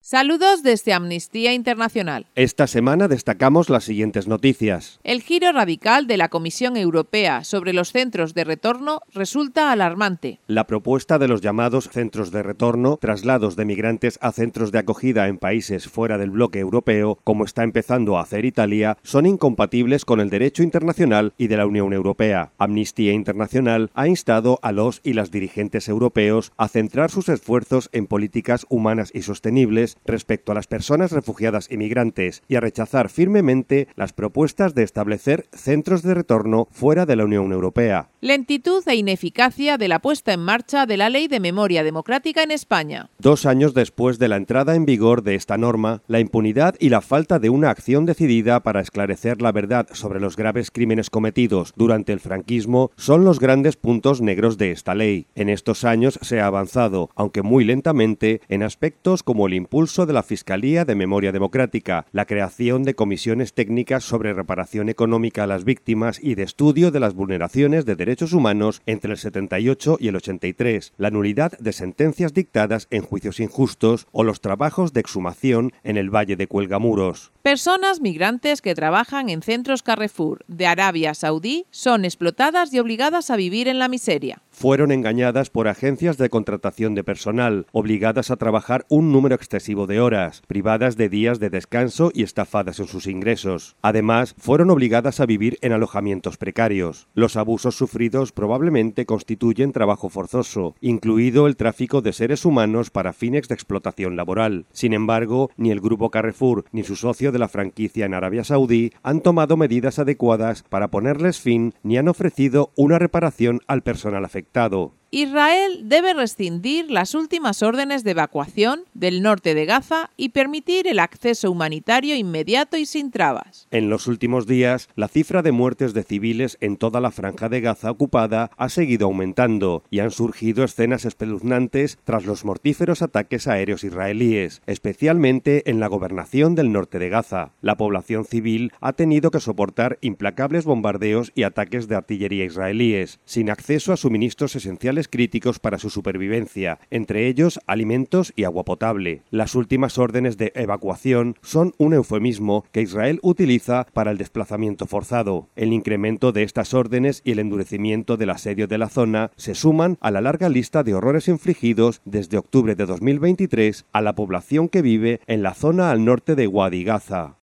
Saludos desde Amnistía Internacional. Esta semana destacamos las siguientes noticias. El giro radical de la Comisión Europea sobre los centros de retorno resulta alarmante. La propuesta de los llamados centros de retorno, traslados de migrantes a centros de acogida en países fuera del bloque europeo, como está empezando a hacer Italia, son incompatibles con el derecho internacional y de la Unión Europea. Amnistía Internacional ha instado a los y las dirigentes europeos a centrar sus esfuerzos en políticas humanas y sostenibles respecto a las personas refugiadas y migrantes y a rechazar firmemente las propuestas de establecer centros de retorno fuera de la Unión Europea. Lentitud e ineficacia de la puesta en marcha de la Ley de Memoria Democrática en España. 2 años después de la entrada en vigor de esta norma, la impunidad y la falta de una acción decidida para esclarecer la verdad sobre los graves crímenes cometidos durante el franquismo son los grandes puntos negros de esta ley. En estos años se ha avanzado, aunque muy lentamente, en aspectos como el impulso de la Fiscalía de Memoria Democrática, la creación de comisiones técnicas sobre reparación económica a las víctimas y de estudio de las vulneraciones de derechos humanos entre el 78 y el 83, la nulidad de sentencias dictadas en juicios injustos o los trabajos de exhumación en el Valle de Cuelgamuros. Personas migrantes que trabajan en centros Carrefour de Arabia Saudí son explotadas y obligadas a vivir en la miseria. Fueron engañadas por agencias de contratación de personal, obligadas a trabajar un número excesivo de horas, privadas de días de descanso y estafadas en sus ingresos. Además, fueron obligadas a vivir en alojamientos precarios. Los abusos sufridos probablemente constituyen trabajo forzoso, incluido el tráfico de seres humanos para fines de explotación laboral. Sin embargo, ni el grupo Carrefour ni su socio de la franquicia en Arabia Saudí han tomado medidas adecuadas para ponerles fin ni han ofrecido una reparación al personal afectado. Israel debe rescindir las últimas órdenes de evacuación del norte de Gaza y permitir el acceso humanitario inmediato y sin trabas. En los últimos días, la cifra de muertes de civiles en toda la franja de Gaza ocupada ha seguido aumentando y han surgido escenas espeluznantes tras los mortíferos ataques aéreos israelíes, especialmente en la gobernación del norte de Gaza. La población civil ha tenido que soportar implacables bombardeos y ataques de artillería israelíes, sin acceso a suministros esenciales críticos para su supervivencia, entre ellos alimentos y agua potable. Las últimas órdenes de evacuación son un eufemismo que Israel utiliza para el desplazamiento forzado. El incremento de estas órdenes y el endurecimiento del asedio de la zona se suman a la larga lista de horrores infligidos desde octubre de 2023 a la población que vive en la zona al norte de Wadi Gaza.